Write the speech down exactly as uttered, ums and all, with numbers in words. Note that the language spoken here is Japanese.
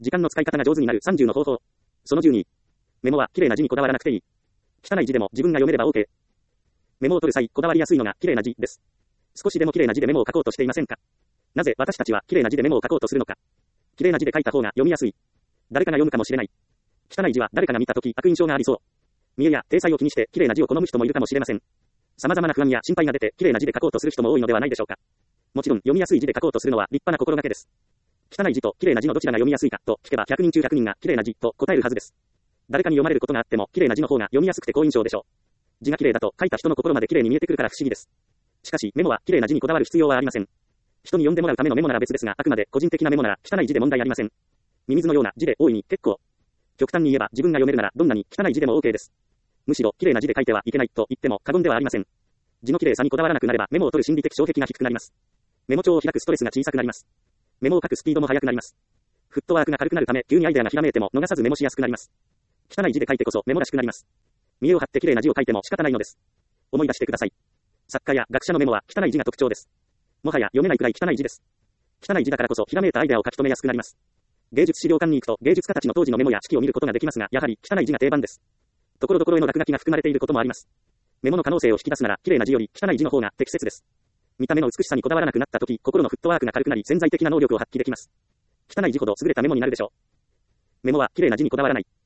時間の使い方が上手になるさんじゅうの方法。そのじゅうに。メモは綺麗な字にこだわらなくていい。汚い字でも自分が読めれば OK。メモを取る際、こだわりやすいのが綺麗な字です。少しでも綺麗な字でメモを書こうとしていませんか？なぜ私たちは綺麗な字でメモを書こうとするのか？綺麗な字で書いた方が読みやすい。誰かが読むかもしれない。汚い字は誰かが見たとき悪印象がありそう。見栄や体裁を気にして綺麗な字を好む人もいるかもしれません。様々な不安や心配が出て綺麗な字で書こうとする人も多いのではないでしょうか。もちろん読みやすい字で書こうとするのは立派な心がけです。汚い字と綺麗な字のどちらが読みやすいかと聞けばひゃくにん中ひゃくにんが綺麗な字と答えるはずです。誰かに読まれることがあっても綺麗な字の方が読みやすくて好印象でしょう。字が綺麗だと書いた人の心まで綺麗に見えてくるから不思議です。しかしメモは綺麗な字にこだわる必要はありません。人に読んでもらうためのメモなら別ですが、あくまで個人的なメモなら汚い字で問題ありません。ミミズのような字で大いに結構。極端に言えば自分が読めるならどんなに汚い字でも OK です。むしろ綺麗な字で書いてはいけないと言っても過言ではありません。字の綺麗さにこだわらなくなればメモを取る心理的障壁が低くなります。メモ帳を開くストレスが小さくなります。メモを書くスピードも速くなります。フットワークが軽くなるため急にアイデアがひらめいても逃さずメモしやすくなります。汚い字で書いてこそメモらしくなります。見栄を張って綺麗な字を書いても仕方ないのです。思い出してください。作家や学者のメモは汚い字が特徴です。もはや読めないくらい汚い字です。汚い字だからこそひらめいたアイデアを書き留めやすくなります。芸術資料館に行くと芸術家たちの当時のメモや式を見ることができますが、やはり汚い字が定番です。ところどころへの落書きが含まれていることもあります。メモの可能性を引き出すなら綺麗な字より汚い字の方が適切です。見た目の美しさにこだわらなくなったとき、心のフットワークが軽くなり潜在的な能力を発揮できます。汚い字ほど優れたメモになるでしょう。メモは綺麗な字にこだわらない。